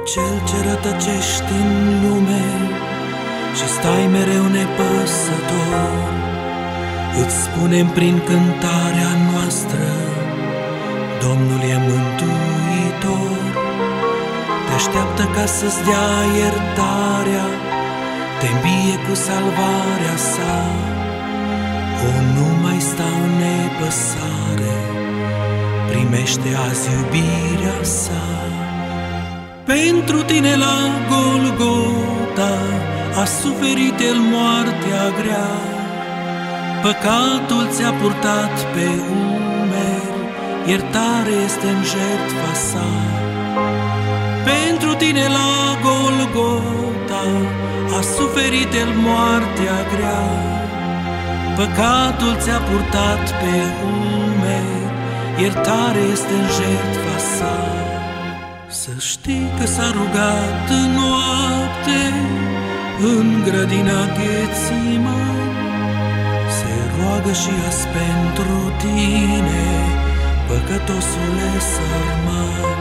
Cel ce rătăcești în lume și stai mereu nepăsător, îți spunem prin cântarea noastră, Domnul e mântuitor. Te așteaptă ca să-ți dea iertarea, te îmbie cu salvarea sa. O, nu mai sta în nepăsare, primește azi iubirea sa. Pentru tine la Golgota a suferit El moartea grea, păcatul ți-a purtat pe umeri, iertare este în jertfa sa. Pentru tine la Golgota a suferit El moartea grea, păcatul ți-a purtat pe umeri, iertare este în jertfa sa. Să știi că s-a rugat în noapte în grădina Ghețimani, se roagă și azi pentru tine, păcătosule sărman.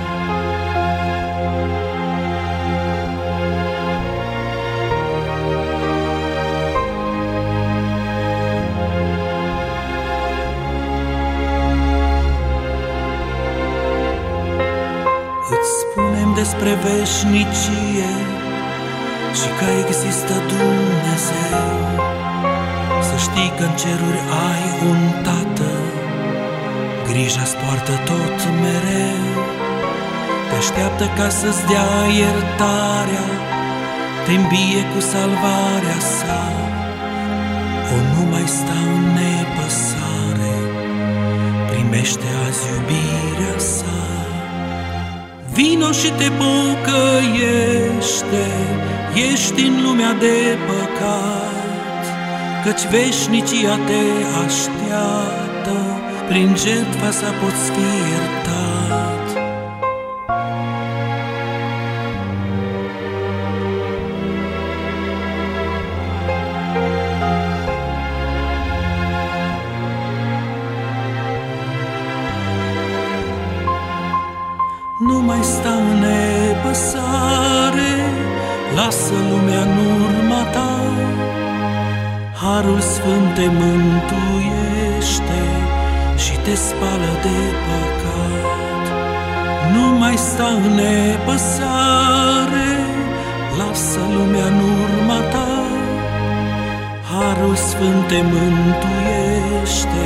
Îți spunem despre veșnicie și că există Dumnezeu. Să știi că în ceruri ai un Tată, grija-ți poartă tot mereu. Te așteaptă ca să-ți dea iertarea, te îmbie cu salvarea sa. O, nu mai sta în nepăsare, primește azi iubirea sa. Vino și te pocăiește, ești în lumea de păcat, căci veșnicia te așteaptă, prin jertfa sa poți fi iertat. Nu mai sta în nepăsare, lasă lumea în urma ta. Harul Sfânt te mântuiește și te spală de păcat. Nu mai sta în nepăsare, lasă lumea în urma ta. Harul Sfânt te mântuiește